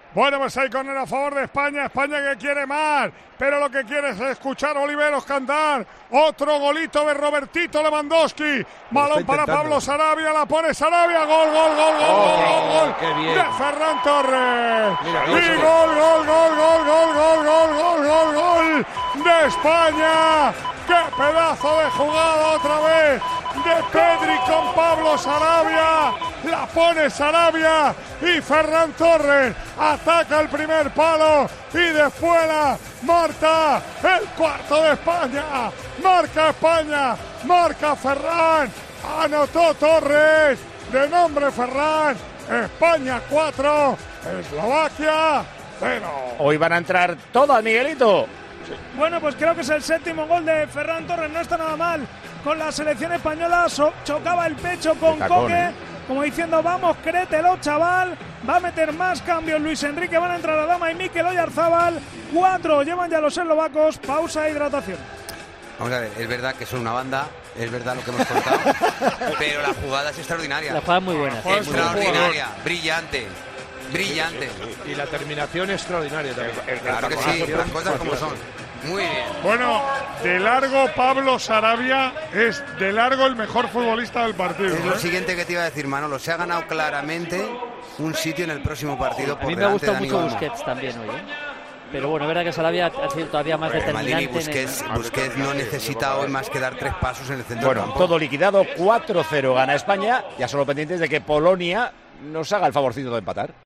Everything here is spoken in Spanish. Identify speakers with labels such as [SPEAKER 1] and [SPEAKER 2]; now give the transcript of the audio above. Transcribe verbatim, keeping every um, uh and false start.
[SPEAKER 1] Bueno, pues hay córner a favor de España. España que quiere más, pero lo que quiere es escuchar a Oliveros cantar. Otro golito de Robertito Lewandowski. Balón para Pablo Sarabia, la pone Sarabia. Gol, gol, gol, gol,
[SPEAKER 2] oh,
[SPEAKER 1] gol, gol,
[SPEAKER 2] qué
[SPEAKER 1] gol
[SPEAKER 2] bien.
[SPEAKER 1] de Ferran Torres.
[SPEAKER 2] Mira,
[SPEAKER 1] y gol, gol, gol, gol, gol, gol, gol, gol, gol, gol de España. ¡Qué pedazo de jugada otra vez! De Pedri con Pablo Sarabia. La pone Sarabia y Ferran Torres ataca el primer palo y de fuera marca el cuarto de España. Marca España, marca Ferran. Anotó Torres, de nombre Ferran. España cuatro, Eslovaquia cero.
[SPEAKER 3] Hoy van a entrar todas, Miguelito.
[SPEAKER 4] Bueno, pues creo que es el séptimo gol de Ferran Torres, no está nada mal con la selección española, so- chocaba el pecho con
[SPEAKER 3] Tacón,
[SPEAKER 4] Coque,
[SPEAKER 3] ¿eh?
[SPEAKER 4] como diciendo, vamos, créetelo, chaval, va a meter más cambios Luis Enrique, van a entrar Adama y Mikel Oyarzábal, cuatro llevan ya los eslovacos, pausa e hidratación.
[SPEAKER 5] Vamos a ver, es verdad que son una banda, es verdad lo que hemos contado, pero la jugada es extraordinaria.
[SPEAKER 6] La jugada es muy buena.
[SPEAKER 5] Es extraordinaria, brillante, brillante.
[SPEAKER 2] Y la terminación extraordinaria también.
[SPEAKER 5] Claro que sí, las cosas como son. Muy bien.
[SPEAKER 1] Bueno, de largo Pablo Sarabia es de largo el mejor futbolista del partido.
[SPEAKER 5] Es lo
[SPEAKER 1] ¿eh?
[SPEAKER 5] siguiente que te iba a decir, Manolo. Se ha ganado claramente un sitio en el próximo partido.
[SPEAKER 6] A
[SPEAKER 5] Por
[SPEAKER 6] mí me ha
[SPEAKER 5] delante
[SPEAKER 6] gustado
[SPEAKER 5] de Dani
[SPEAKER 6] mucho
[SPEAKER 5] Olmo.
[SPEAKER 6] Busquets también hoy, ¿eh? Pero bueno, es verdad que Sarabia ha sido todavía más determinante.
[SPEAKER 5] Maldini, Busquets,
[SPEAKER 6] en el...
[SPEAKER 5] Busquets no necesita hoy más que dar tres pasos en el centro
[SPEAKER 3] Bueno,
[SPEAKER 5] del campo.
[SPEAKER 3] todo liquidado, cuatro cero gana España. Ya solo pendientes de que Polonia nos haga el favorcito de empatar.